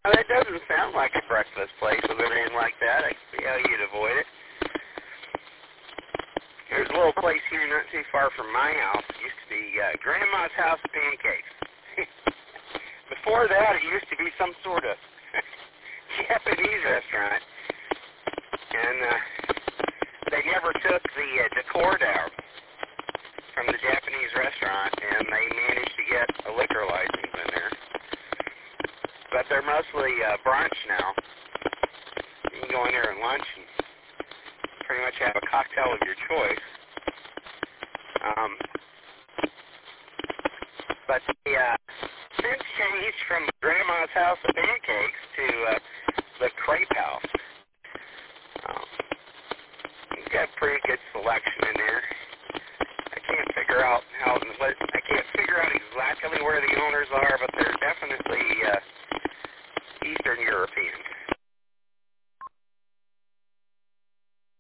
Well, that doesn't sound like a breakfast place with everything like that. I can see how you'd avoid it. There's a little place here not too far from my house. It used to be Grandma's House of Pancakes. Before that, it used to be some sort of Japanese restaurant. And they never took the decor down from the Japanese restaurant, and they managed to get a liquor license in there. But they're mostly brunch now. You can go in there and lunch and pretty much have a cocktail of your choice. But they since changed from Grandma's House of Pancakes to the Crepe House. You've got a pretty good selection in there. I can't figure out exactly where the owners are, but they're definitely Eastern European.